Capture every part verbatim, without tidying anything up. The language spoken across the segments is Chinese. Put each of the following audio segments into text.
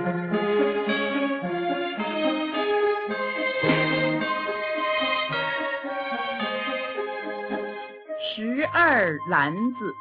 十二篮子。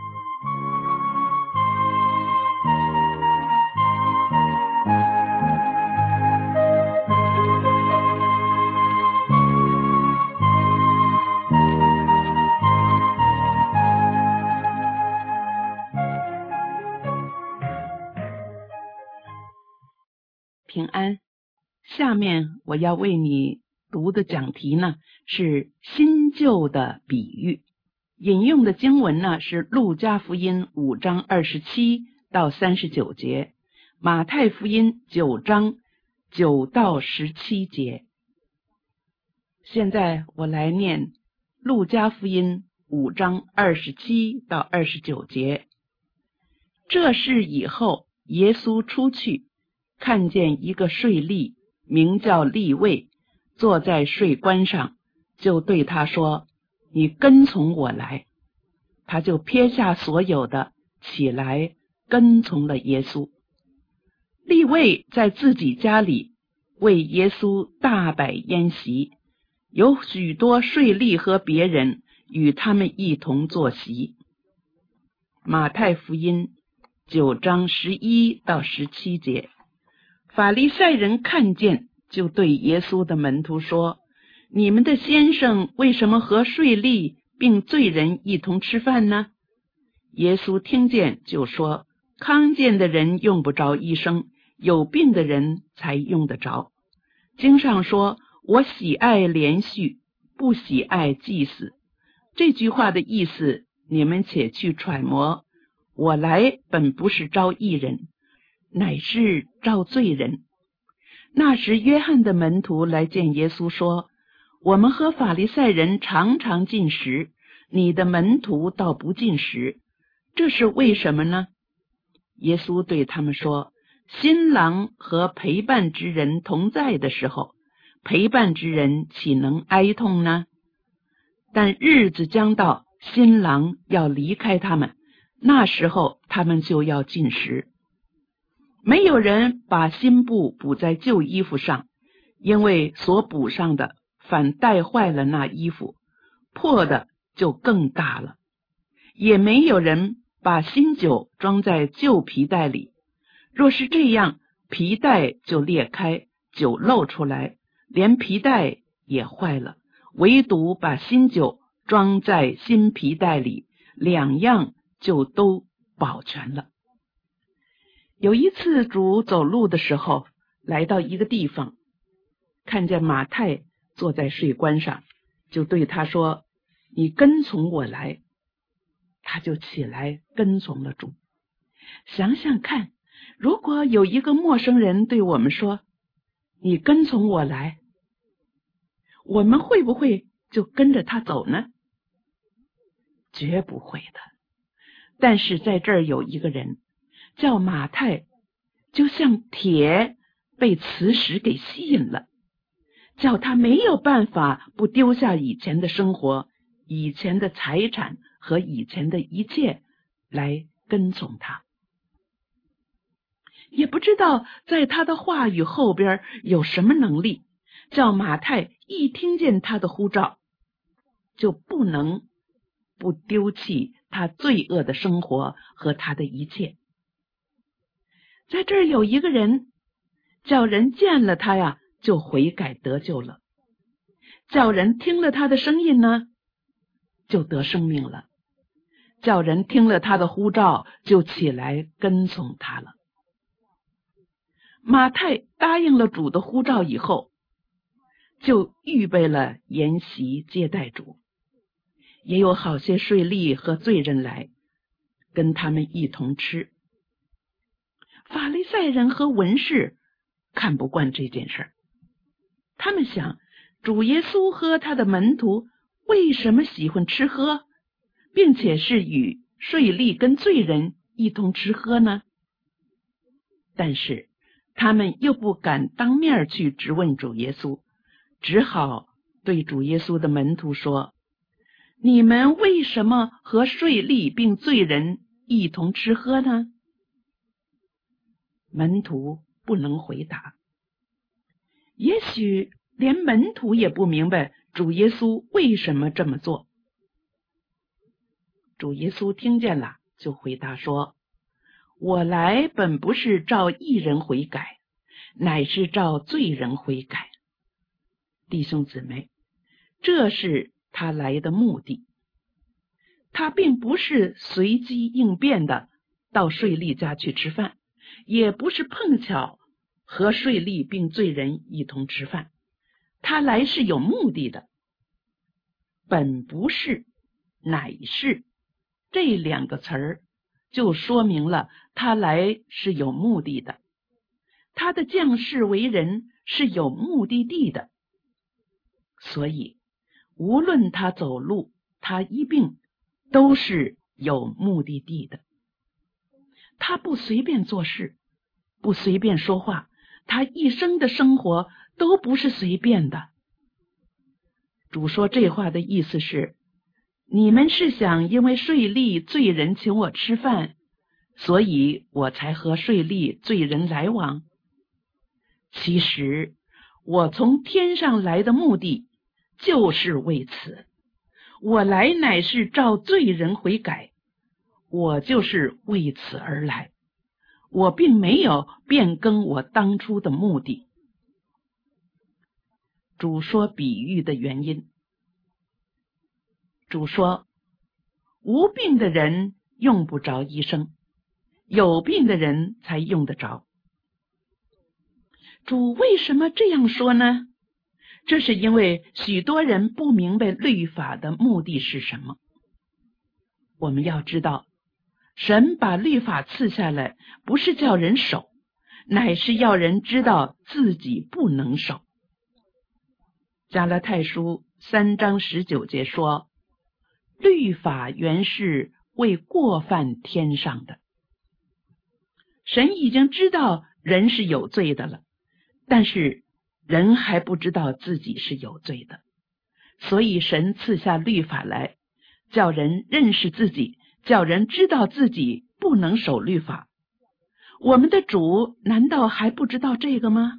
平安，下面我要为你读的讲题呢是新旧的比喻，引用的经文呢是路加福音五章二十七到三十九节，马太福音九章九到十七节。现在我来念路加福音五章二十七到二十九节。这事以后，耶稣出去，看见一个税吏，名叫利未，坐在税关上，就对他说：你跟从我来。他就撇下所有的，起来跟从了耶稣。利未在自己家里为耶稣大摆宴席，有许多税吏和别人与他们一同坐席。马太福音九章十一到十七节。法利赛人看见，就对耶稣的门徒说：你们的先生为什么和税吏并罪人一同吃饭呢？耶稣听见就说：康健的人用不着医生，有病的人才用得着。经上说：我喜爱连续，不喜爱祭祀。这句话的意思你们且去揣摩，我来本不是招义人，乃是招罪人。那时约翰的门徒来见耶稣说：我们和法利赛人常常进食，你的门徒倒不进食，这是为什么呢？耶稣对他们说：新郎和陪伴之人同在的时候，陪伴之人岂能哀痛呢？但日子将到，新郎要离开他们，那时候他们就要进食。没有人把新布补在旧衣服上，因为所补上的反带坏了那衣服，破的就更大了。也没有人把新酒装在旧皮袋里，若是这样，皮袋就裂开，酒漏出来，连皮袋也坏了。唯独把新酒装在新皮袋里，两样就都保全了。有一次主走路的时候，来到一个地方，看见马太坐在税关上，就对他说：你跟从我来。他就起来跟从了主。想想看，如果有一个陌生人对我们说：你跟从我来，我们会不会就跟着他走呢？绝不会的。但是在这儿有一个人叫马太，就像铁被磁石给吸引了，叫他没有办法不丢下以前的生活、以前的财产和以前的一切来跟从他。也不知道在他的话语后边有什么能力，叫马太一听见他的呼召，就不能不丢弃他罪恶的生活和他的一切。在这儿有一个人，叫人见了他呀，就悔改得救了；叫人听了他的声音呢，就得生命了；叫人听了他的呼召，就起来跟从他了。马太答应了主的呼召以后，就预备了筵席接待主。也有好些税吏和罪人来，跟他们一同吃。法利赛人和文士看不惯这件事儿，他们想，主耶稣和他的门徒为什么喜欢吃喝，并且是与税吏跟罪人一同吃喝呢？但是他们又不敢当面去质问主耶稣，只好对主耶稣的门徒说：你们为什么和税吏并罪人一同吃喝呢？门徒不能回答。也许连门徒也不明白主耶稣为什么这么做。主耶稣听见了，就回答说：我来本不是召义人悔改，乃是召罪人悔改。弟兄姊妹，这是他来的目的。他并不是随机应变的到税吏家去吃饭，也不是碰巧和税吏并罪人一同吃饭。他来是有目的的。本不是，乃是，这两个词儿就说明了他来是有目的的。他的降世为人是有目的地的。所以无论他走路，他医病，都是有目的地的。他不随便做事，不随便说话，他一生的生活都不是随便的。主说这话的意思是，你们是想因为税吏罪人请我吃饭，所以我才和税吏罪人来往？其实我从天上来的目的就是为此，我来乃是召罪人悔改，我就是为此而来，我并没有变更我当初的目的。主说比喻的原因，主说无病的人用不着医生，有病的人才用得着。主为什么这样说呢？这是因为许多人不明白律法的目的是什么。我们要知道，神把律法赐下来，不是叫人守，乃是要人知道自己不能守。加拉太书三章十九节说，律法原是为过犯添上的。神已经知道人是有罪的了，但是人还不知道自己是有罪的，所以神赐下律法来，叫人认识自己，叫人知道自己不能守律法。我们的主难道还不知道这个吗？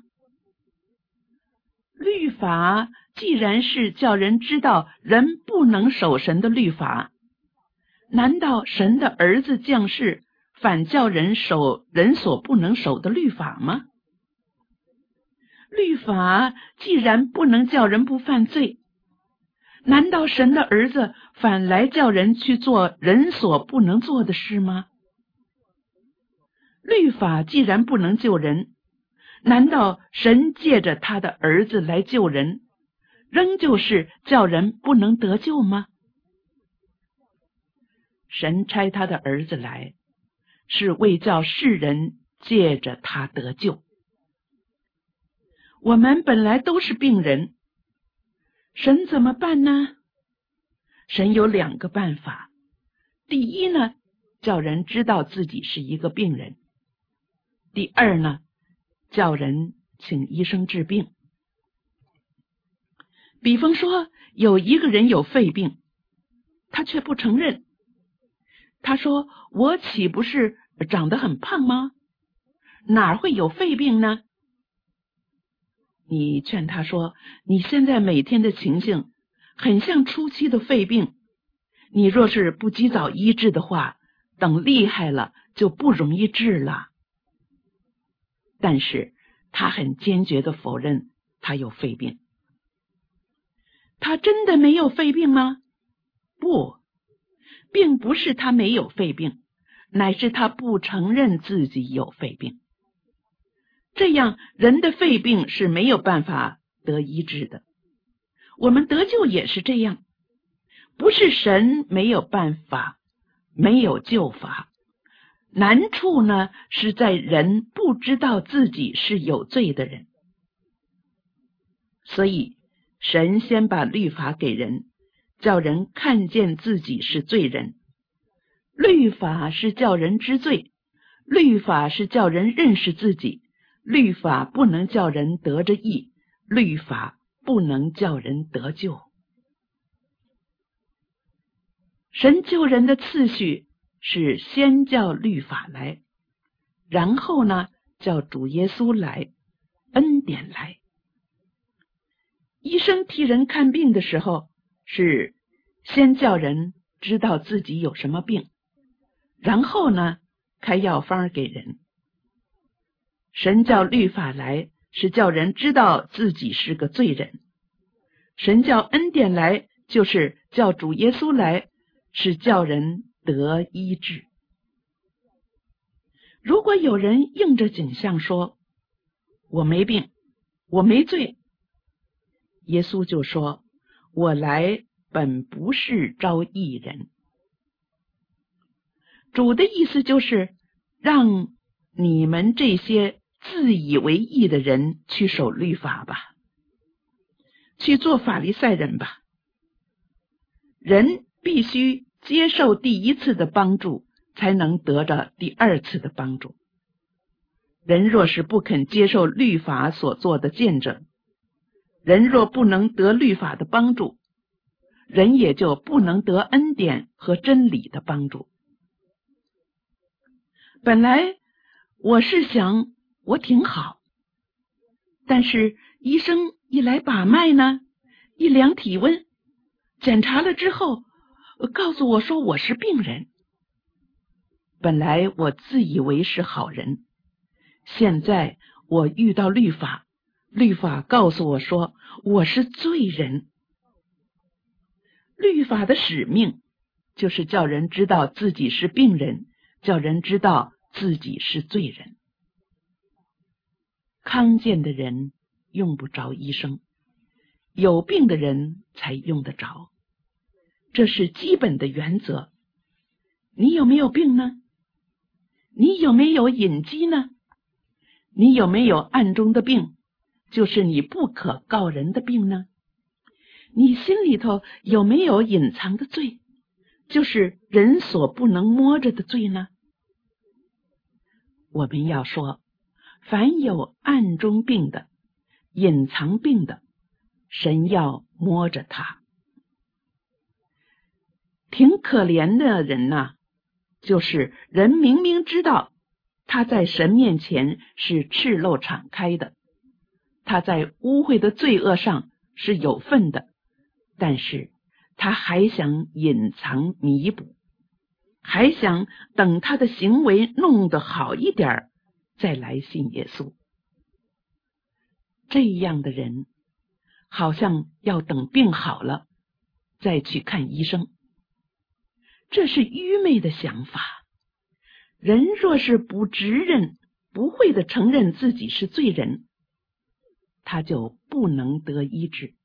律法既然是叫人知道人不能守神的律法，难道神的儿子降世反叫人守人所不能守的律法吗？律法既然不能叫人不犯罪，难道神的儿子反来叫人去做人所不能做的事吗？律法既然不能救人，难道神借着他的儿子来救人，仍旧是叫人不能得救吗？神差他的儿子来，是为叫世人借着他得救。我们本来都是病人，神怎么办呢？神有两个办法。第一呢，叫人知道自己是一个病人。第二呢，叫人请医生治病。比方说，有一个人有肺病，他却不承认。他说，我岂不是长得很胖吗？哪会有肺病呢？你劝他说，你现在每天的情形很像初期的肺病，你若是不及早医治的话，等厉害了就不容易治了。但是他很坚决地否认他有肺病。他真的没有肺病吗？不，并不是他没有肺病，乃是他不承认自己有肺病。这样人的肺病是没有办法得医治的。我们得救也是这样，不是神没有办法，没有救法，难处呢是在人不知道自己是有罪的人。所以神先把律法给人，叫人看见自己是罪人。律法是叫人知罪，律法是叫人认识自己，律法不能叫人得着义，律法不能叫人得救。神救人的次序是先叫律法来，然后呢叫主耶稣来，恩典来。医生替人看病的时候，是先叫人知道自己有什么病，然后呢，开药方给人。神叫律法来，是叫人知道自己是个罪人。神叫恩典来，就是叫主耶稣来，是叫人得医治。如果有人硬着颈项说，我没病，我没罪，耶稣就说，我来本不是招义人。主的意思就是让你们这些自以为义的人去守律法吧，去做法利赛人吧。人必须接受第一次的帮助，才能得着第二次的帮助。人若是不肯接受律法所做的见证，人若不能得律法的帮助，人也就不能得恩典和真理的帮助。本来我是想我挺好，但是医生一来把脉呢，一量体温，检查了之后告诉我说我是病人。本来我自以为是好人，现在我遇到律法，律法告诉我说我是罪人。律法的使命就是叫人知道自己是病人，叫人知道自己是罪人。康健的人用不着医生，有病的人才用得着，这是基本的原则。你有没有病呢？你有没有隐疾呢？你有没有暗中的病，就是你不可告人的病呢？你心里头有没有隐藏的罪，就是人所不能摸着的罪呢？我们要说，凡有暗中病的、隐藏病的，神要摸着他。挺可怜的人呐、啊，就是人明明知道他在神面前是赤露敞开的，他在污秽的罪恶上是有份的，但是他还想隐藏弥补，还想等他的行为弄得好一点再来信耶稣。这样的人好像要等病好了再去看医生，这是愚昧的想法。人若是不直认，不会的承认自己是罪人，他就不能得医治。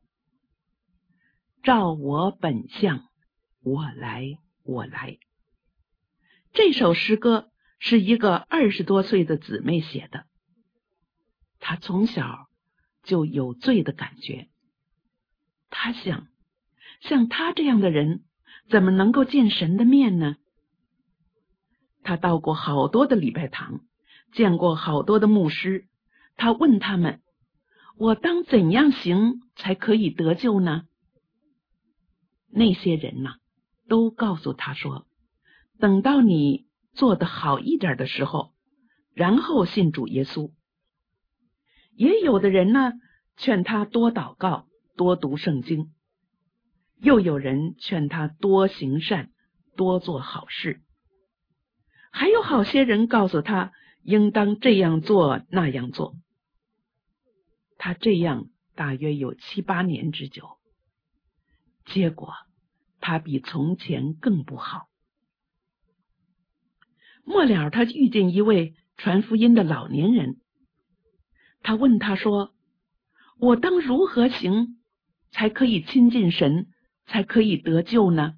照我本相，我来，我来。这首诗歌是一个二十多岁的姊妹写的，她从小就有罪的感觉。她想，像她这样的人怎么能够见神的面呢？他到过好多的礼拜堂，见过好多的牧师，他问他们，我当怎样行才可以得救呢？那些人呢、啊，都告诉他说，等到你做得好一点的时候，然后信主耶稣。也有的人呢，劝他多祷告，多读圣经，又有人劝他多行善，多做好事。还有好些人告诉他应当这样做那样做。他这样大约有七八年之久，结果他比从前更不好。末了他遇见一位传福音的老年人，他问他说，我当如何行才可以亲近神，才可以得救呢？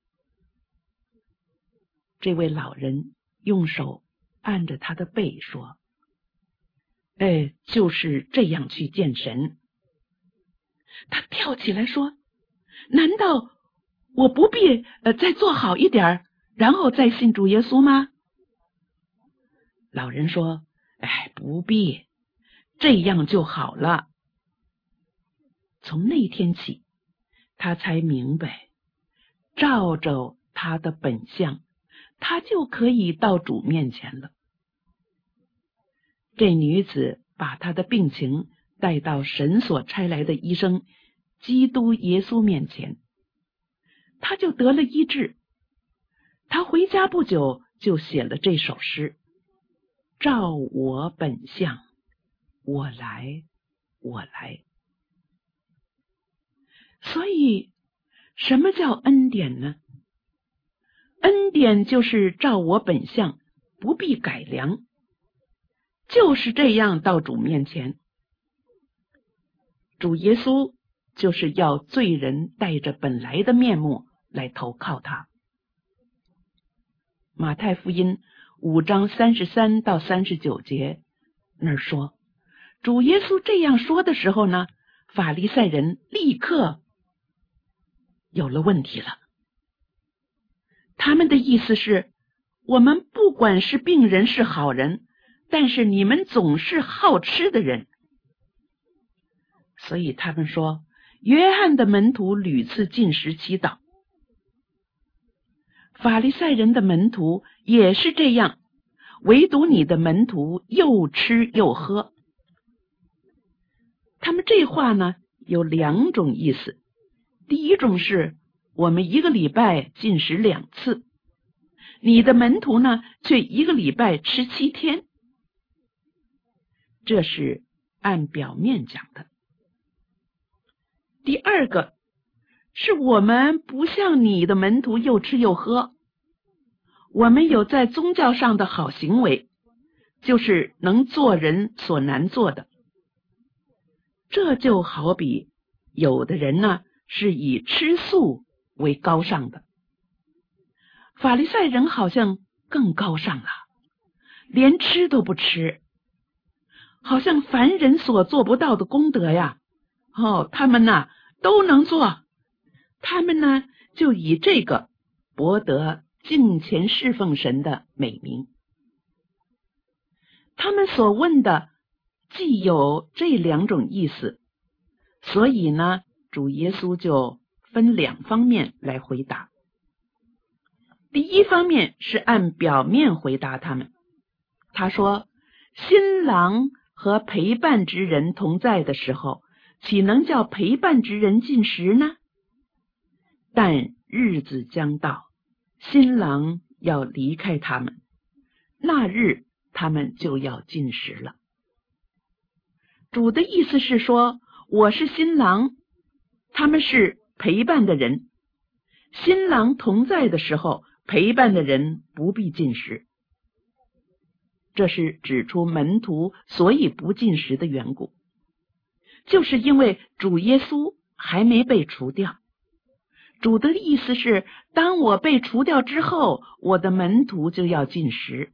这位老人用手按着他的背说，哎，就是这样去见神。他跳起来说，难道我不必呃再做好一点，然后再信主耶稣吗？老人说，哎，不必，这样就好了。从那天起，他才明白，照着他的本相，他就可以到主面前了。 这女子把她的病情带到神所差来的医生基督耶稣面前，她就得了医治。她回家不久就写了这首诗：照我本相，我来，我来。所以什么叫恩典呢？恩典就是照我本相，不必改良，就是这样到主面前。主耶稣就是要罪人带着本来的面目来投靠他。马太福音五章三十三到三十九节那儿说，主耶稣这样说的时候呢，法利赛人立刻有了问题了。他们的意思是，我们不管是病人是好人，但是你们总是好吃的人。所以他们说，约翰的门徒屡次禁食祈祷，法利赛人的门徒也是这样，唯独你的门徒又吃又喝。他们这话呢有两种意思。第一种是，我们一个礼拜禁食两次，你的门徒呢却一个礼拜吃七天，这是按表面讲的。第二个是，我们不像你的门徒又吃又喝，我们有在宗教上的好行为，就是能做人所难做的。这就好比有的人呢是以吃素为高尚的，法利赛人好像更高尚了，连吃都不吃，好像凡人所做不到的功德呀，哦，他们呢都能做，他们呢就以这个博得敬虔侍奉神的美名。他们所问的既有这两种意思，所以呢主耶稣就分两方面来回答。第一方面是按表面回答他们，他说，新郎和陪伴之人同在的时候，岂能叫陪伴之人进食呢？但日子将到，新郎要离开他们，那日他们就要进食了。主的意思是说，我是新郎，他们是陪伴的人，新郎同在的时候，陪伴的人不必进食。这是指出门徒所以不进食的缘故，就是因为主耶稣还没被除掉。主的意思是，当我被除掉之后，我的门徒就要进食。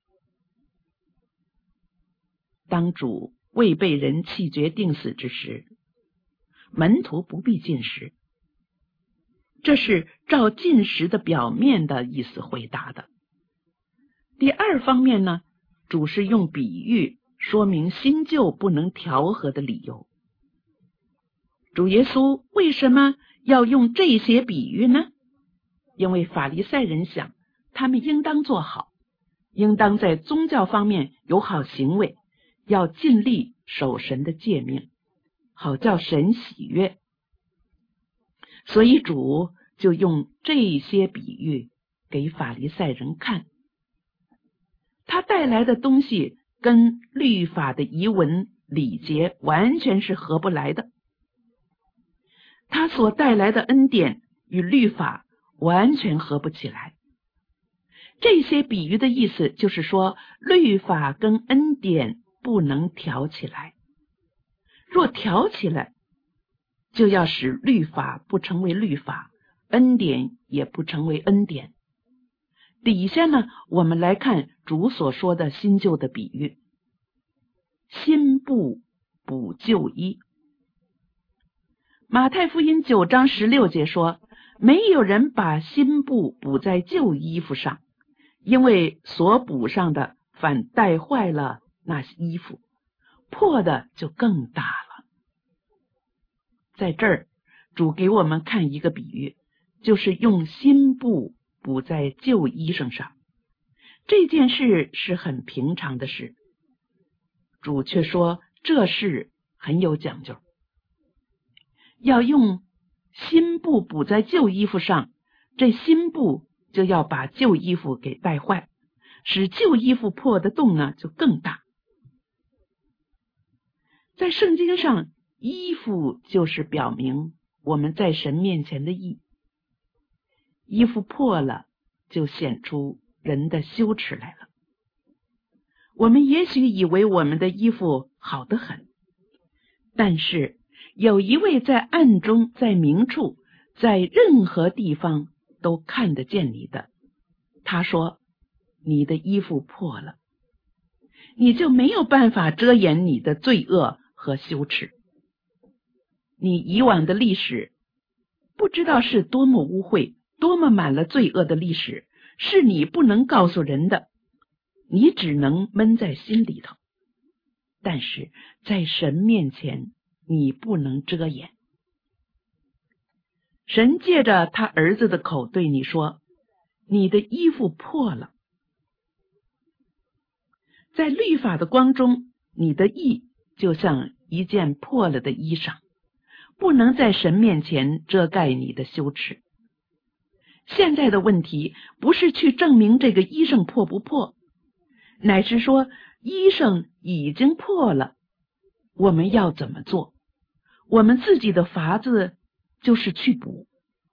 当主未被人弃绝定死之时，门徒不必进食。这是照进食的表面的意思回答的。第二方面呢，主是用比喻说明新旧不能调和的理由。主耶稣为什么要用这些比喻呢？因为法利赛人想，他们应当做好，应当在宗教方面有好行为，要尽力守神的诫命，好叫神喜悦。所以主就用这些比喻给法利赛人看，他带来的东西跟律法的仪文礼节完全是合不来的，他所带来的恩典与律法完全合不起来。这些比喻的意思就是说，律法跟恩典不能调起来，若调起来，就要使律法不成为律法，恩典也不成为恩典。底下呢，我们来看主所说的新旧的比喻。新布补旧衣。马太福音九章十六节说，没有人把新布补在旧衣服上，因为所补上的反带坏了那衣服，破的就更大了。在这儿，主给我们看一个比喻，就是用新布补在旧衣裳上。这件事是很平常的事， 主却说这事很有讲究，要用新布补在旧衣服上，这新布就要把旧衣服给带坏，使旧衣服破的洞呢就更大。在圣经上，衣服就是表明我们在神面前的义，衣服破了就显出人的羞耻来了。我们也许以为我们的衣服好得很，但是有一位在暗中，在明处，在任何地方都看得见你的，他说你的衣服破了，你就没有办法遮掩你的罪恶和羞耻。你以往的历史不知道是多么污秽，多么满了罪恶的历史，是你不能告诉人的，你只能闷在心里头，但是在神面前你不能遮掩。神借着他儿子的口对你说，你的衣服破了。在律法的光中，你的义就像一件破了的衣裳，不能在神面前遮盖你的羞耻。现在的问题不是去证明这个衣裳破不破，乃是说衣裳已经破了，我们要怎么做？我们自己的法子就是去补。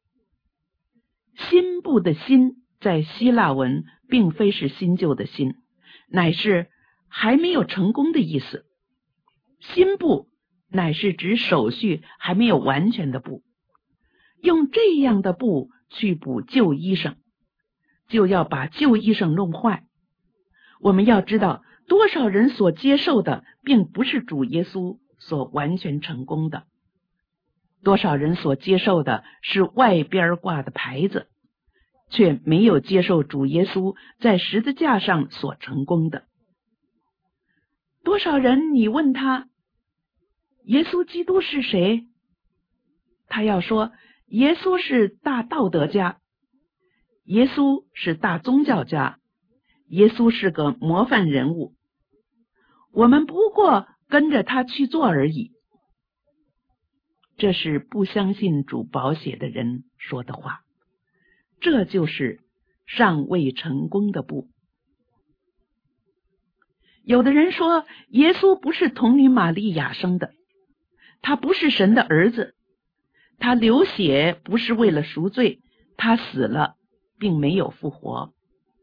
新布的新在希腊文并非是新旧的新，乃是还没有成功的意思。新布乃是指手续还没有完全的布，用这样的布去补旧衣裳，就要把旧衣裳弄坏。我们要知道，多少人所接受的并不是主耶稣所完全成功的，多少人所接受的是外边挂的牌子，却没有接受主耶稣在十字架上所成功的。多少人你问他耶稣基督是谁，他要说耶稣是大道德家，耶稣是大宗教家，耶稣是个模范人物，我们不过跟着他去做而已。这是不相信主宝血的人说的话，这就是尚未成功的步。有的人说耶稣不是童女玛利亚生的，他不是神的儿子，他流血不是为了赎罪，他死了并没有复活，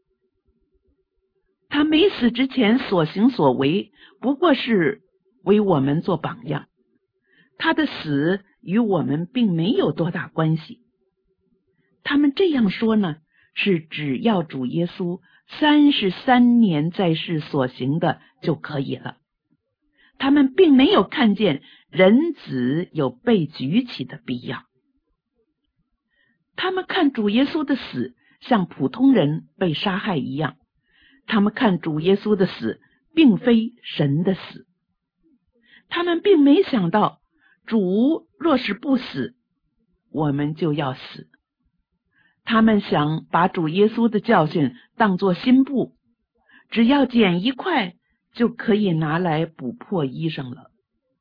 他没死之前所行所为不过是为我们做榜样，他的死与我们并没有多大关系。他们这样说呢，是只要主耶稣三十三年在世所行的就可以了，他们并没有看见人子有被举起的必要。他们看主耶稣的死像普通人被杀害一样，他们看主耶稣的死并非神的死。他们并没想到主若是不死，我们就要死。他们想把主耶稣的教训当作新布，只要剪一块就可以拿来补破衣裳了。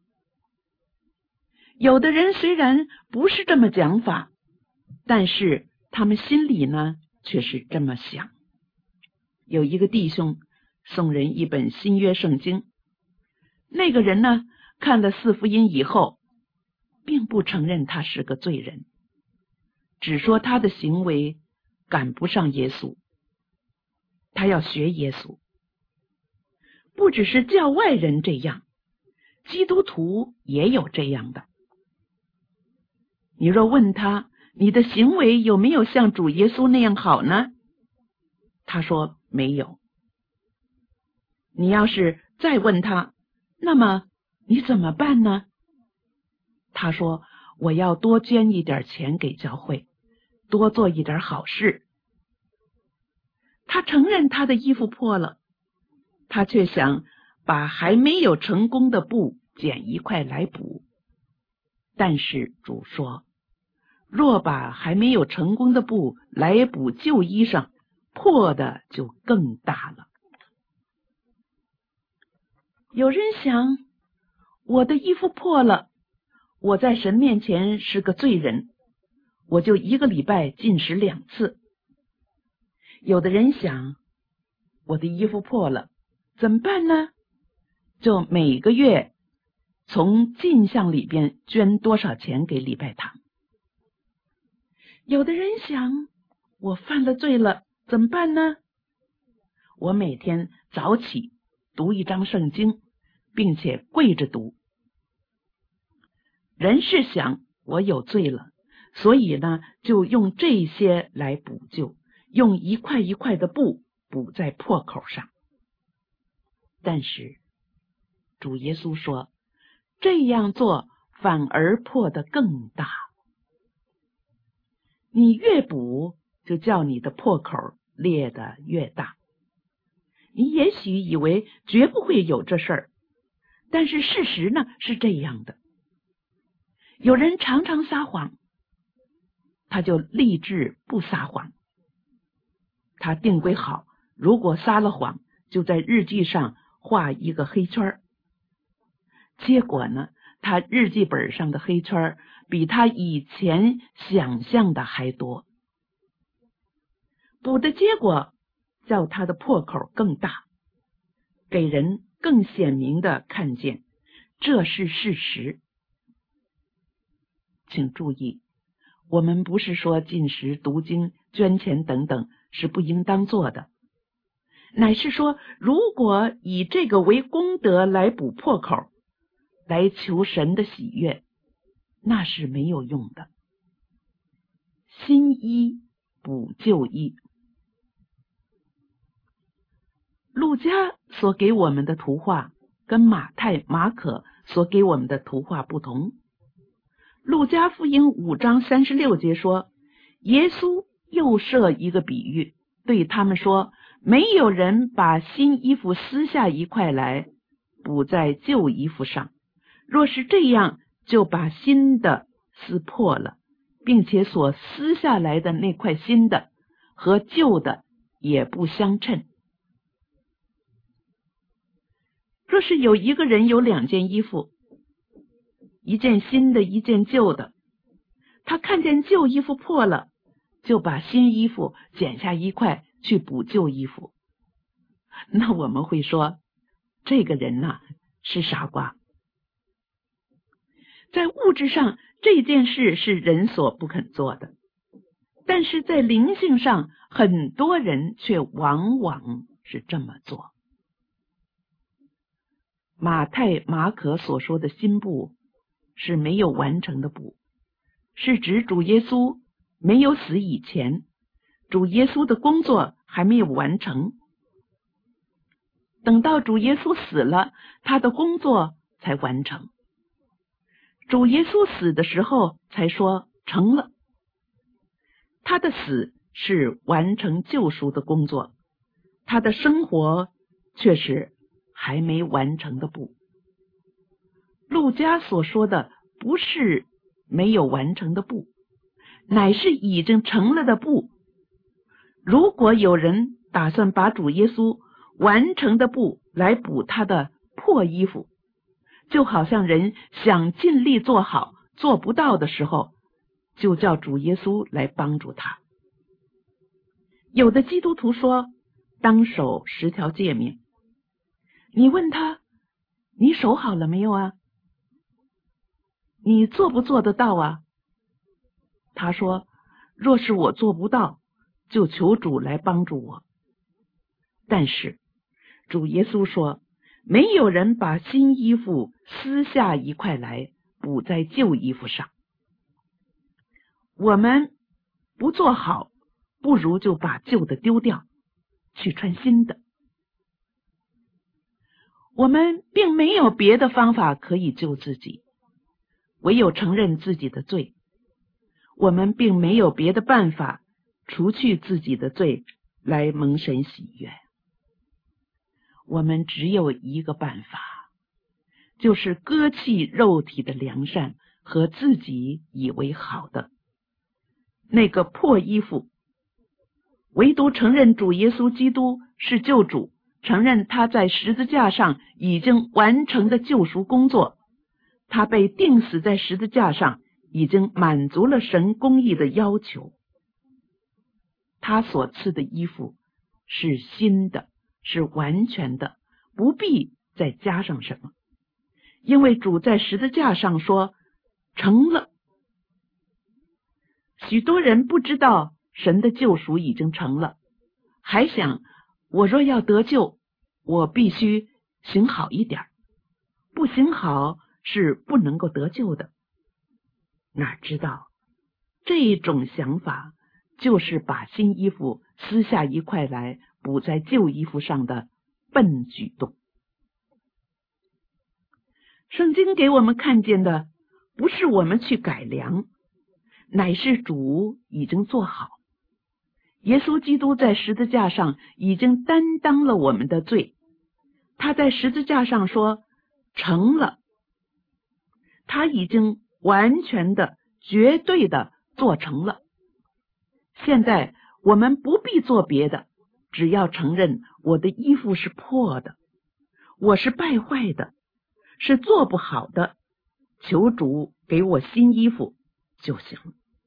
有的人虽然不是这么讲法，但是他们心里呢却是这么想。有一个弟兄送人一本新约圣经，那个人呢看了四福音以后，并不承认他是个罪人，只说他的行为赶不上耶稣，他要学耶稣。不只是教外人这样，基督徒也有这样的。你若问他，你的行为有没有像主耶稣那样好呢？他说没有。你要是再问他，那么你怎么办呢？他说我要多捐一点钱给教会，多做一点好事。他承认他的衣服破了，他却想把还没有成功的布剪一块来补。但是主说，若把还没有成功的布来补旧衣裳，破的就更大了。 有人想，我的衣服破了，我在神面前是个罪人，我就一个礼拜禁食两次。有的人想，我的衣服破了，怎么办呢？就每个月从进项里边捐多少钱给礼拜堂。有的人想，我犯了罪了，怎么办呢？我每天早起读一章圣经，并且跪着读。人是想我有罪了，所以呢，就用这些来补救，用一块一块的布补在破口上。但是主耶稣说，这样做反而破得更大。你越补，就叫你的破口裂得越大。你也许以为绝不会有这事儿，但是事实呢是这样的。有人常常撒谎，他就立志不撒谎。他定规好，如果撒了谎，就在日记上画一个黑圈。结果呢，他日记本上的黑圈比他以前想象的还多。补的结果叫他的破口更大，给人更显明的看见这是事实。请注意，我们不是说禁食、读经、捐钱等等是不应当做的，乃是说如果以这个为功德来补破口，来求神的喜悦，那是没有用的。新衣补旧衣。路加所给我们的图画跟马太、马可所给我们的图画不同。路加福音五章三十六节说，耶稣又设一个比喻，对他们说，没有人把新衣服撕下一块来补在旧衣服上，若是这样，就把新的撕破了，并且所撕下来的那块新的和旧的也不相称。若是有一个人有两件衣服，一件新的，一件旧的，他看见旧衣服破了，就把新衣服剪下一块去补旧衣服，那我们会说，这个人呐、啊、是傻瓜。在物质上，这件事是人所不肯做的，但是在灵性上，很多人却往往是这么做。马太、马可所说的新布是没有完成的布，是指主耶稣没有死以前，主耶稣的工作还没有完成。等到主耶稣死了，他的工作才完成。主耶稣死的时候才说成了。他的死是完成救赎的工作，他的生活却是还没完成的布。路加所说的不是没有完成的布，乃是已经成了的布。如果有人打算把主耶稣完成的布来补他的破衣服，就好像人想尽力做好做不到的时候，就叫主耶稣来帮助他。有的基督徒说当守十条诫命，你问他，你守好了没有啊？你做不做得到啊？他说，若是我做不到，就求主来帮助我。但是主耶稣说，没有人把新衣服撕下一块来补在旧衣服上。我们不做好，不如就把旧的丢掉，去穿新的。我们并没有别的方法可以救自己，唯有承认自己的罪。我们并没有别的办法除去自己的罪来蒙神喜悦。我们只有一个办法，就是割弃肉体的良善和自己以为好的那个破衣服，唯独承认主耶稣基督是救主， 承认他在十字架上已经完成的救赎工作，他被钉死在十字架上，已经满足了神公义的要求。他所赐的衣服是新的，是完全的，不必再加上什么，因为主在十字架上说成了。许多人不知道神的救赎已经成了，还想我若要得救，我必须行好一点，不行好是不能够得救的。哪知道这种想法就是把新衣服撕下一块来补在旧衣服上的笨举动。圣经给我们看见的不是我们去改良，乃是主已经做好。耶稣基督在十字架上已经担当了我们的罪，他在十字架上说成了，他已经完全的绝对的做成了。现在我们不必做别的，只要承认我的衣服是破的，我是败坏的，是做不好的，求主给我新衣服就行。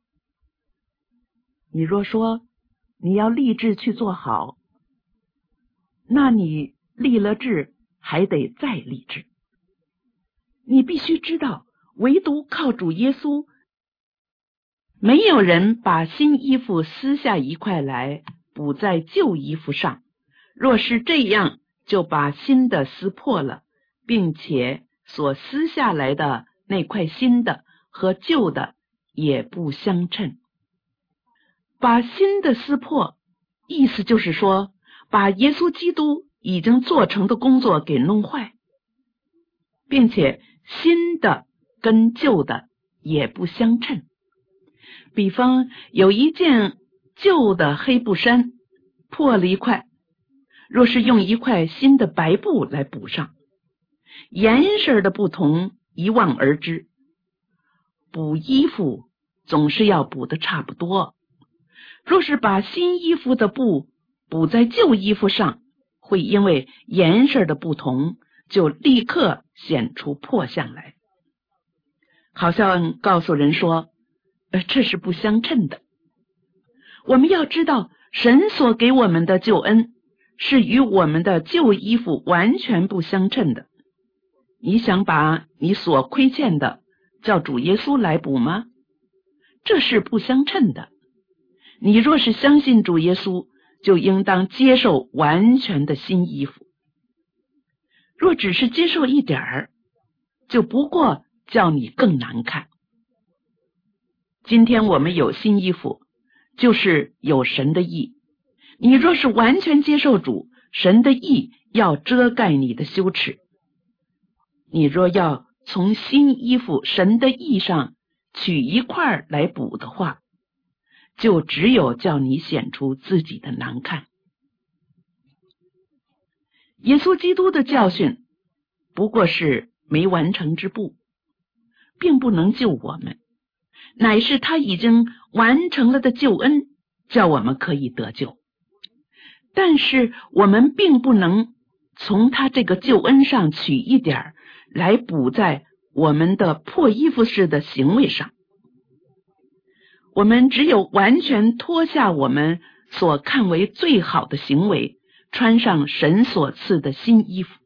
你若说你要立志去做好，那你立了志还得再立志。你必须知道，唯独靠主耶稣，没有人把新衣服撕下一块来补在旧衣服上，若是这样，就把新的撕破了，并且所撕下来的那块新的和旧的也不相称。把新的撕破，意思就是说，把耶稣基督已经做成的工作给弄坏，并且新的跟旧的也不相称。比方有一件旧的黑布衫破了一块，若是用一块新的白布来补上，颜色的不同一望而知。补衣服总是要补的差不多，若是把新衣服的布补在旧衣服上，会因为颜色的不同就立刻显出破相来，好像告诉人说呃，这是不相称的。我们要知道，神所给我们的救恩是与我们的旧衣服完全不相称的。你想把你所亏欠的叫主耶稣来补吗？这是不相称的。你若是相信主耶稣，就应当接受完全的新衣服。若只是接受一点儿，就不过叫你更难看。今天我们有新衣服，就是有神的义。你若是完全接受主，神的义要遮盖你的羞耻。你若要从新衣服神的义上取一块来补的话，就只有叫你显出自己的难看。耶稣基督的教训不过是没完成之步，并不能救我们，乃是他已经完成了的救恩，叫我们可以得救。但是我们并不能从他这个救恩上取一点来补在我们的破衣服式的行为上。我们只有完全脱下我们所看为最好的行为，穿上神所赐的新衣服。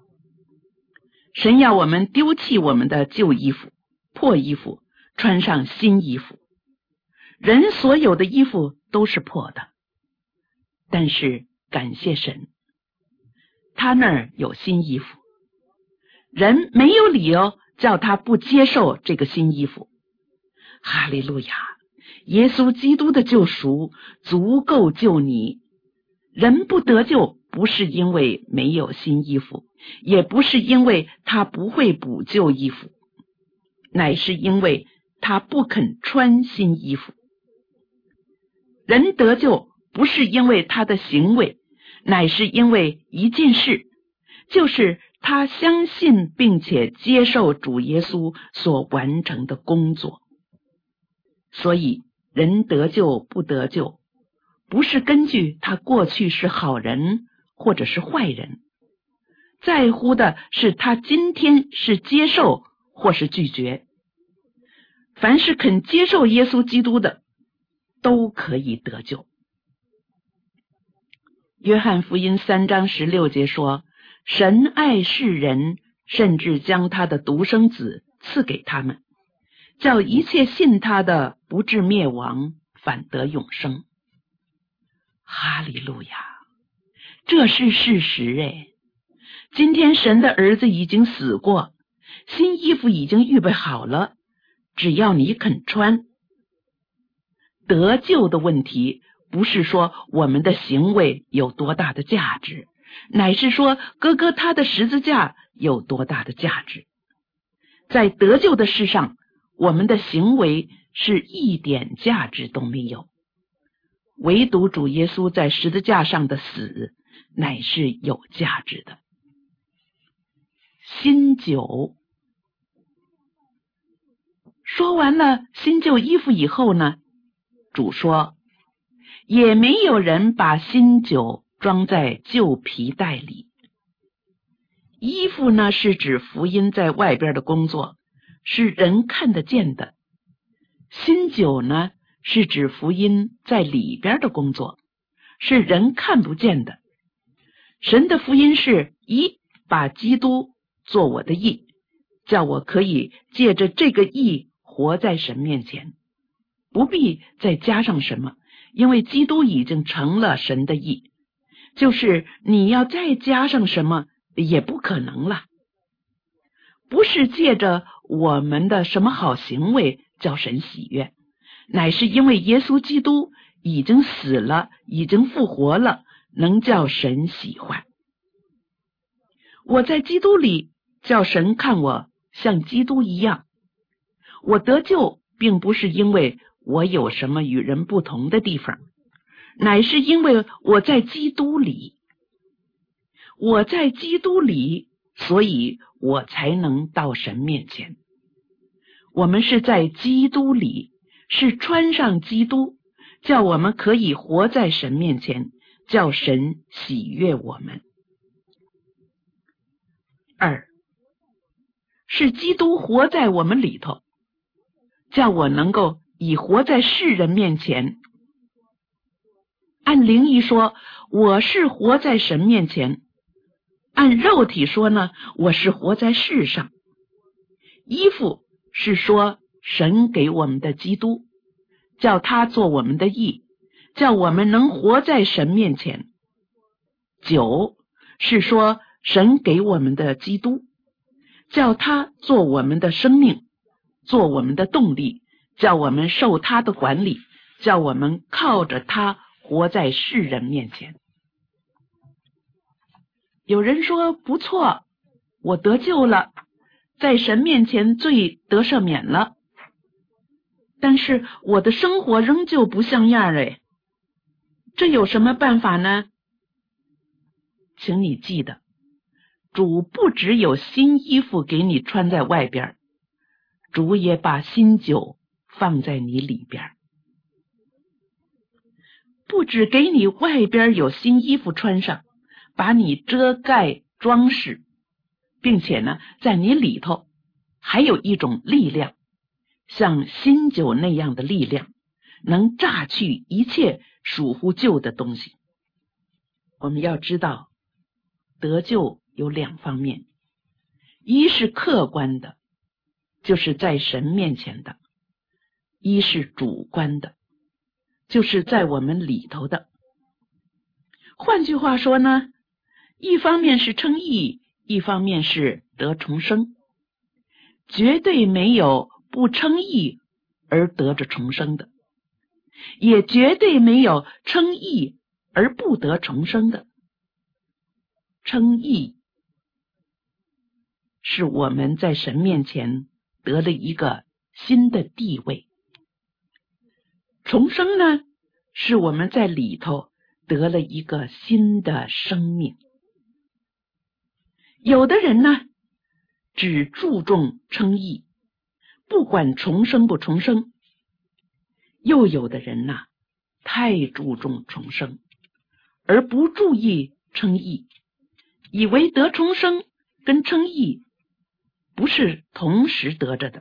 神要我们丢弃我们的旧衣服、破衣服，穿上新衣服。人所有的衣服都是破的，但是感谢神，他那儿有新衣服。人没有理由叫他不接受这个新衣服。哈利路亚！耶稣基督的救赎足够救你。人不得救，不是因为没有新衣服，也不是因为他不会补旧衣服，乃是因为他不肯穿新衣服。人得救不是因为他的行为，乃是因为一件事，就是他相信并且接受主耶稣所完成的工作。所以人得救不得救，不是根据他过去是好人或者是坏人，在乎的是他今天是接受或是拒绝。凡是肯接受耶稣基督的，都可以得救。约翰福音三章十六节说，神爱世人，甚至将他的独生子赐给他们，叫一切信他的不至灭亡，反得永生。哈利路亚，这是事实哎！今天神的儿子已经死过，新衣服已经预备好了，只要你肯穿。得救的问题不是说我们的行为有多大的价值，乃是说哥哥他的十字架有多大的价值。在得救的事上，我们的行为是一点价值都没有，唯独主耶稣在十字架上的死乃是有价值的。新酒，说完了新旧衣服以后呢，主说，也没有人把新酒装在旧皮袋里。衣服呢，是指福音在外边的工作，是人看得见的。新酒呢，是指福音在里边的工作，是人看不见的。神的福音是一，把基督做我的义，叫我可以借着这个义活在神面前，不必再加上什么，因为基督已经成了神的义，就是你要再加上什么也不可能了。不是借着我们的什么好行为叫神喜悦，乃是因为耶稣基督已经死了，已经复活了，能叫神喜欢。我在基督里，叫神看我像基督一样。我得救并不是因为我有什么与人不同的地方，乃是因为我在基督里。我在基督里，所以我才能到神面前。我们是在基督里，是穿上基督，叫我们可以活在神面前，叫神喜悦我们。二，是基督活在我们里头，叫我能够以活在世人面前。按灵意说，我是活在神面前；按肉体说呢，我是活在世上。衣服是说神给我们的基督，叫他做我们的义，叫我们能活在神面前。酒是说神给我们的基督，叫他做我们的生命，做我们的动力，叫我们受他的管理，叫我们靠着他活在世人面前。有人说不错，我得救了，在神面前罪得赦免了，但是我的生活仍旧不像样哎，这有什么办法呢？请你记得，主不只有新衣服给你穿在外边，主也把新酒放在你里边。不只给你外边有新衣服穿上，把你遮盖装饰，并且呢，在你里头还有一种力量，像新酒那样的力量，能榨去一切属乎旧的东西。我们要知道，得救有两方面，一是客观的，就是在神面前的；一是主观的，就是在我们里头的。换句话说呢，一方面是称义，一方面是得重生，绝对没有不称义而得着重生的，也绝对没有称义而不得重生的。称义是我们在神面前得了一个新的地位，重生呢，是我们在里头得了一个新的生命。有的人呢，只注重称义，不管重生不重生；又有的人呢，太注重重生，而不注意称义，以为得重生跟称义不是同时得着的，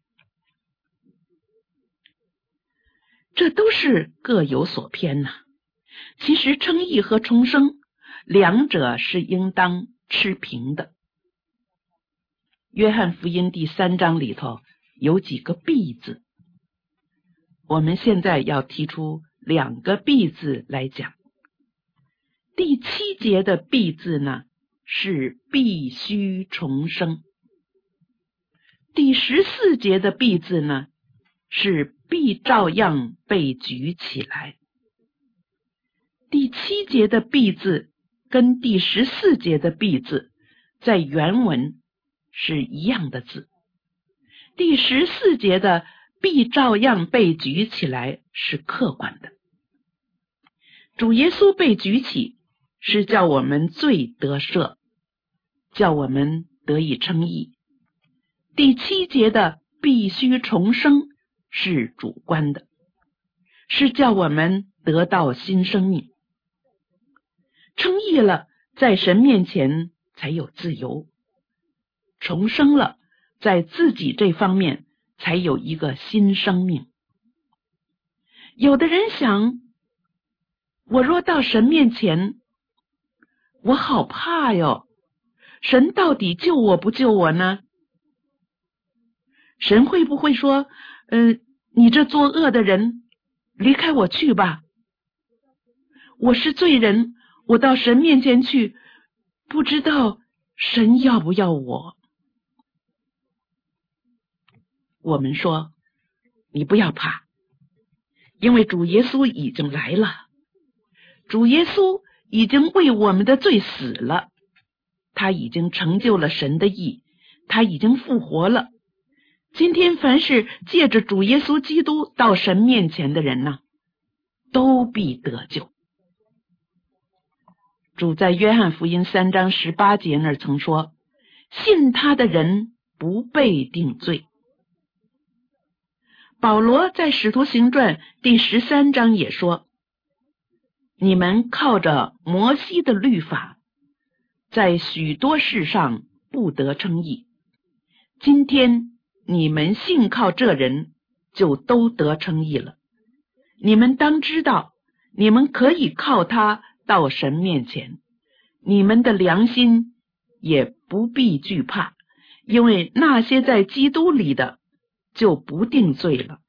这都是各有所偏呐、啊。其实称义和重生两者是应当持平的。约翰福音第三章里头有几个必字，我们现在要提出两个必字来讲。第七节的必字呢，是必须重生。第十四节的必字呢，是必照样被举起来。第七节的必字跟第十四节的必字在原文是一样的字，第十四节的必照样被举起来是客观的。主耶稣被举起是叫我们罪得赦，叫我们得以称义。第七节的必须重生是主观的，是叫我们得到新生命。称义了，在神面前才有自由；重生了，在自己这方面才有一个新生命。有的人想，我若到神面前，我好怕哟，神到底救我不救我呢？神会不会说，嗯、呃，你这作恶的人，离开我去吧，我是罪人，我到神面前去，不知道神要不要我。我们说，你不要怕，因为主耶稣已经来了，主耶稣已经为我们的罪死了，他已经成就了神的义，他已经复活了。今天凡是借着主耶稣基督到神面前的人呢，都必得救。主在约翰福音三章十八节那儿曾说，信他的人不被定罪。保罗在使徒行传第十三章也说，你们靠着摩西的律法，在许多事上不得称义，今天你们信靠这人，就都得称义了。你们当知道，你们可以靠他到神面前，你们的良心也不必惧怕，因为那些在基督里的就不定罪了。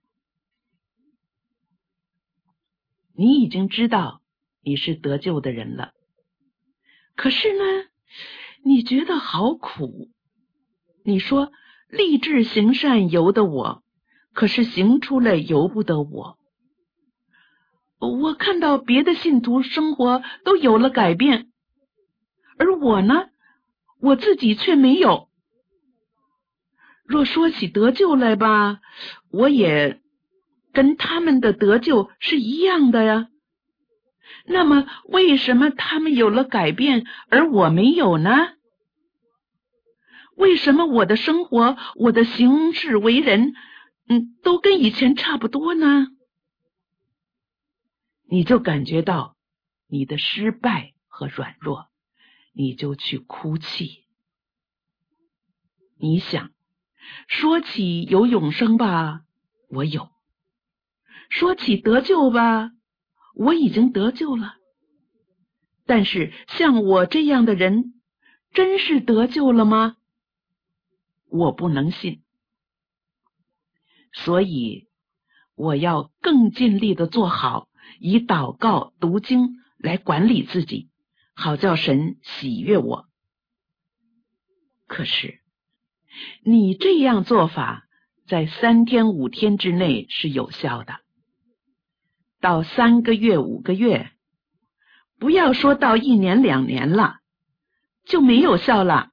你已经知道你是得救的人了，可是呢，你觉得好苦。你说立志行善由得我，可是行出来由不得我。我看到别的信徒生活都有了改变，而我呢，我自己却没有。若说起得救来吧，我也跟他们的得救是一样的呀。那么为什么他们有了改变，而我没有呢？为什么我的生活，我的行事为人，嗯，都跟以前差不多呢？你就感觉到你的失败和软弱，你就去哭泣。你想，说起有永生吧，我有；说起得救吧，我已经得救了。但是像我这样的人，真是得救了吗？我不能信。所以我要更尽力的做好，以祷告读经来管理自己，好叫神喜悦我。可是你这样做法在三天五天之内是有效的，到三个月五个月，不要说到一年两年了，就没有效了。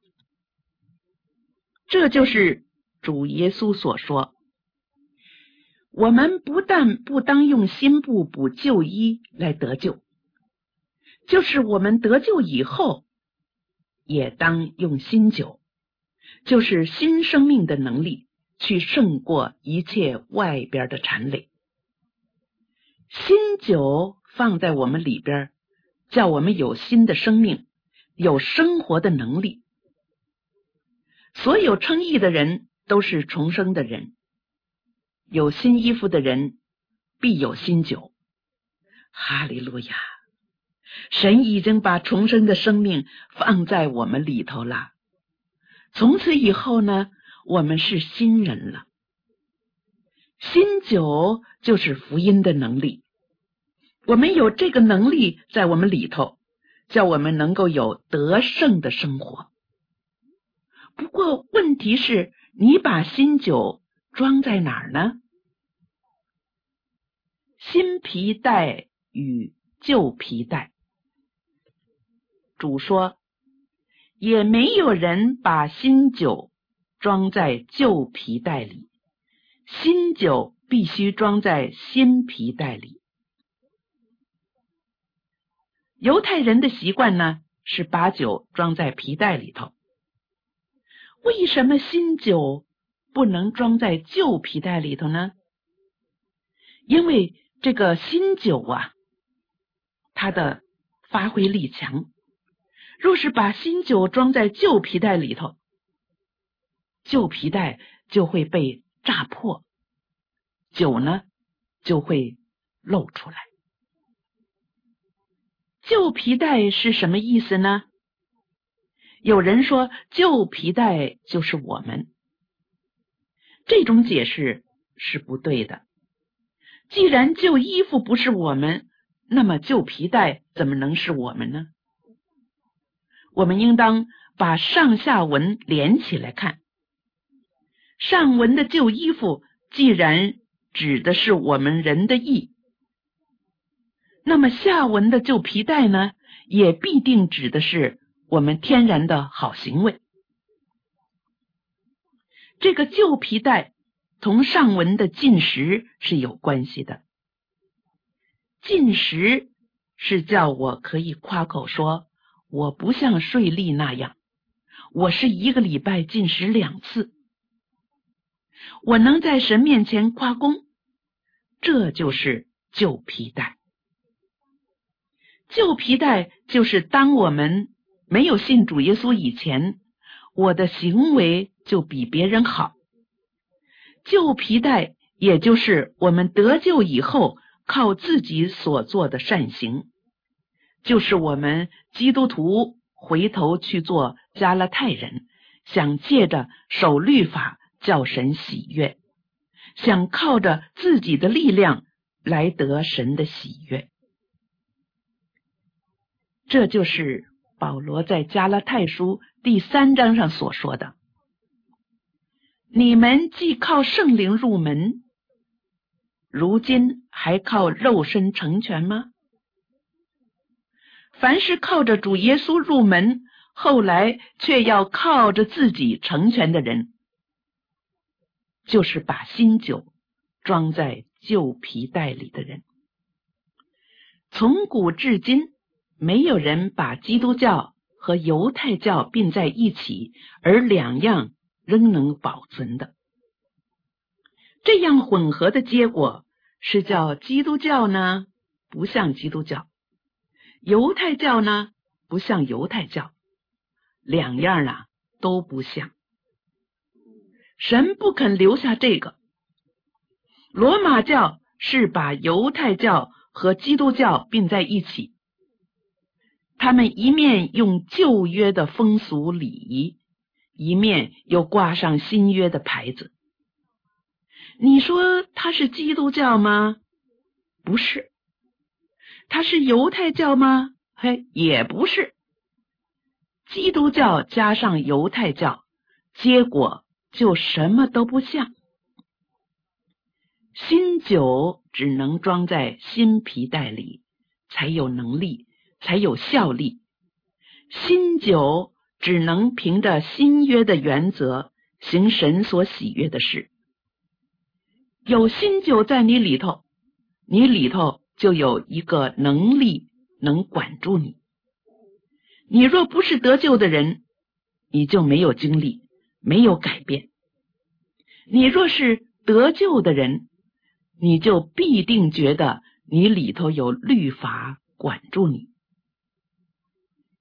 这就是主耶稣所说，我们不但不当用新布补旧衣来得救，就是我们得救以后，也当用新酒，就是新生命的能力，去胜过一切外边的缠累。新酒放在我们里边， 叫我们有新的生命，有生活的能力。所有称义的人都是重生的人，有新衣服的人必有新酒。哈利路亚！神已经把重生的生命放在我们里头了，从此以后呢，我们是新人了。新酒就是福音的能力，我们有这个能力在我们里头，叫我们能够有得胜的生活。不过问题是，你把新酒装在哪儿呢？新皮带与旧皮带。主说，也没有人把新酒装在旧皮带里，新酒必须装在新皮带里。犹太人的习惯呢，是把酒装在皮带里头。为什么新酒不能装在旧皮带里头呢？因为这个新酒啊，它的发挥力强。若是把新酒装在旧皮带里头，旧皮带就会被炸破，酒呢就会漏出来。旧皮带是什么意思呢？有人说旧皮带就是我们，这种解释是不对的。既然旧衣服不是我们，那么旧皮带怎么能是我们呢？我们应当把上下文连起来看。上文的旧衣服既然指的是我们人的义，那么下文的旧皮带呢，也必定指的是我们天然的好行为。这个旧皮带同上文的进食是有关系的。进食是叫我可以夸口说，我不像税吏那样，我是一个礼拜进食两次，我能在神面前夸功，这就是旧皮带。旧皮带就是当我们没有信主耶稣以前，我的行为就比别人好。旧皮带也就是我们得救以后靠自己所做的善行，就是我们基督徒回头去做加拉太人，想借着守律法叫神喜悦，想靠着自己的力量来得神的喜悦。这就是保罗在加拉太书第三章上所说的，你们既靠圣灵入门，如今还靠肉身成全吗？凡是靠着主耶稣入门，后来却要靠着自己成全的人，就是把新酒装在旧皮带里的人。从古至今，没有人把基督教和犹太教并在一起，而两样仍能保存的。这样混合的结果是叫基督教呢不像基督教，犹太教呢不像犹太教，两样啊都不像。神不肯留下这个。罗马教是把犹太教和基督教并在一起，他们一面用旧约的风俗礼仪，一面又挂上新约的牌子。你说它是基督教吗？不是。它是犹太教吗？嘿，也不是。基督教加上犹太教，结果就什么都不像。新酒只能装在新皮带里，才有能力，才有效力。新酒只能凭着新约的原则行神所喜悦的事。有新酒在你里头，你里头就有一个能力能管住你。你若不是得救的人，你就没有经历，没有改变。你若是得救的人，你就必定觉得你里头有律法管住你。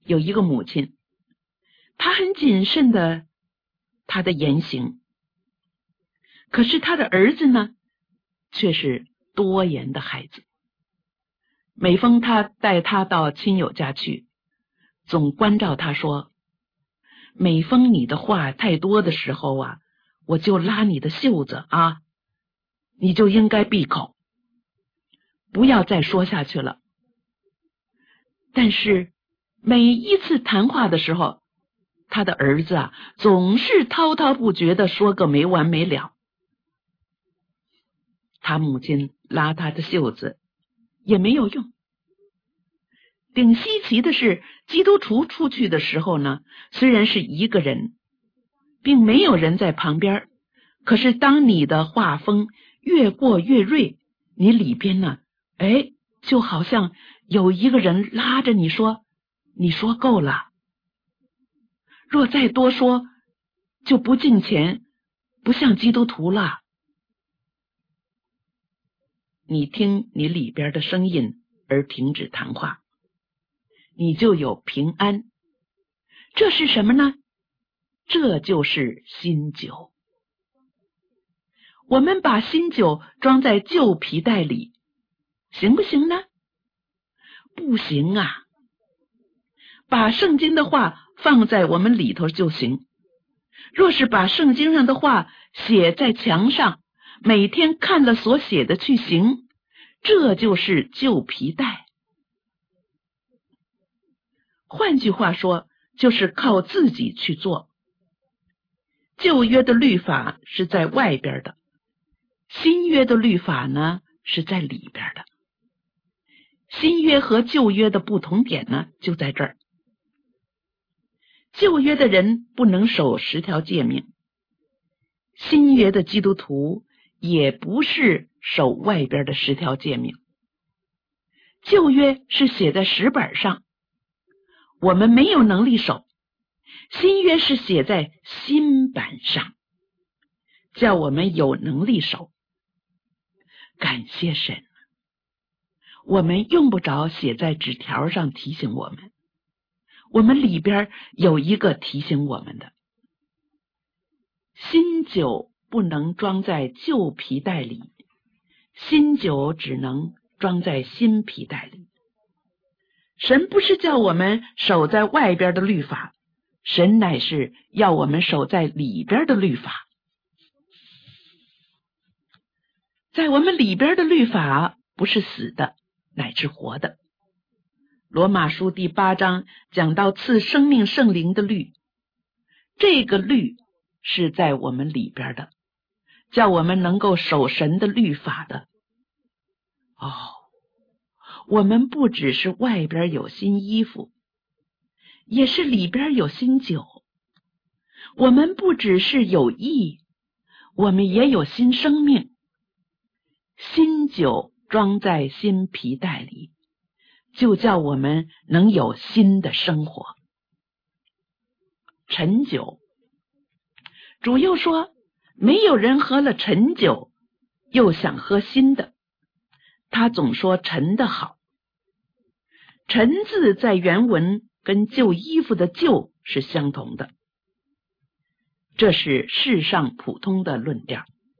有一个母亲，她很谨慎的她的言行，可是她的儿子呢，却是多言的孩子。每逢他带他到亲友家去，总关照他说，每逢你的话太多的时候啊，我就拉你的袖子啊，你就应该闭口，不要再说下去了。但是每一次谈话的时候，他的儿子啊，总是滔滔不绝的说个没完没了。他母亲拉他的袖子也没有用。顶稀奇的是，基督徒出去的时候呢，虽然是一个人，并没有人在旁边，可是当你的话锋越过越锐，你里边呢，哎，就好像有一个人拉着你说，你说够了，若再多说，就不敬虔，不像基督徒了。你听你里边的声音而停止谈话，你就有平安。这是什么呢？这就是新酒。我们把新酒装在旧皮袋里，行不行呢？不行啊。把圣经的话放在我们里头就行。若是把圣经上的话写在墙上，每天看了所写的去行，这就是旧皮袋。换句话说，就是靠自己去做。旧约的律法是在外边的，新约的律法呢是在里边的。新约和旧约的不同点呢就在这儿。旧约的人不能守十条诫命，新约的基督徒也不是守外边的十条诫命。旧约是写在石板上，我们没有能力守。新约是写在心板上，叫我们有能力守。感谢神，我们用不着写在纸条上提醒我们，我们里边有一个提醒我们的。新酒不能装在旧皮袋里，新酒只能装在新皮袋里。神不是叫我们守在外边的律法，神乃是要我们守在里边的律法。在我们里边的律法不是死的，乃是活的。罗马书第八章讲到赐生命圣灵的律，这个律是在我们里边的，叫我们能够守神的律法的。哦，我们不只是外边有新衣服，也是里边有新酒。我们不只是有义，我们也有新生命。新酒装在新皮袋里，就叫我们能有新的生活。陈酒，主又说，没有人喝了陈酒又想喝新的，他总说陈的好。陈字在原文跟旧衣服的旧是相同的，这是世上普通的论调。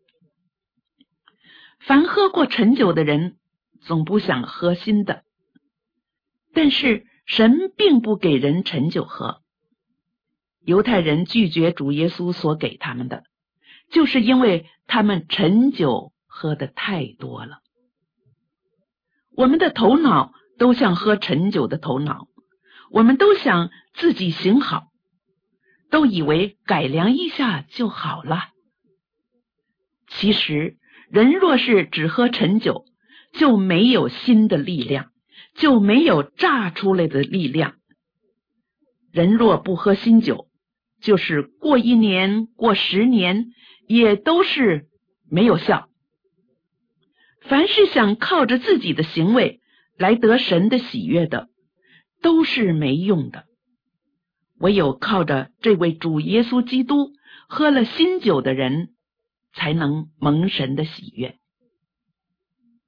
凡喝过陈酒的人总不想喝新的，但是神并不给人陈酒喝。犹太人拒绝主耶稣所给他们的，就是因为他们陈酒喝得太多了。我们的头脑都像喝陈酒的头脑，我们都想自己行好，都以为改良一下就好了。其实人若是只喝陈酒，就没有新的力量，就没有榨出来的力量。人若不喝新酒，就是过一年过十年也都是没有效。凡是想靠着自己的行为来得神的喜悦的，都是没用的。唯有靠着这位主耶稣基督喝了新酒的人，才能蒙神的喜悦。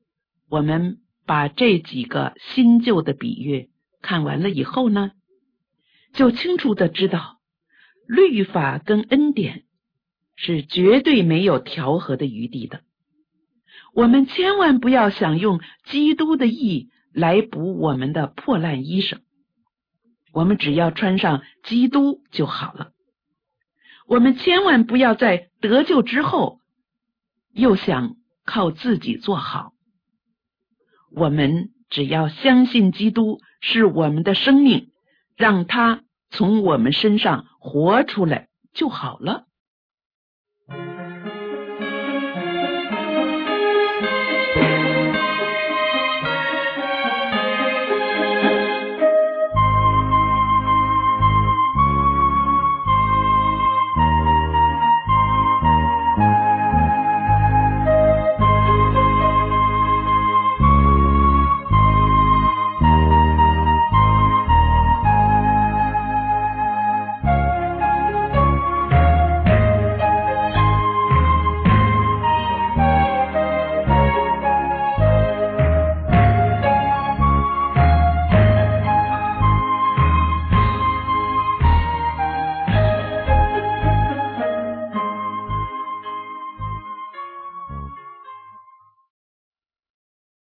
我们把这几个新旧的比喻看完了以后呢， 就清楚的知道，律法跟恩典是绝对没有调和的余地的。我们千万不要想用基督的义来补我们的破烂衣裳，我们只要穿上基督就好了。我们千万不要在得救之后又想靠自己做好，我们只要相信基督是我们的生命，让他从我们身上活出来就好了。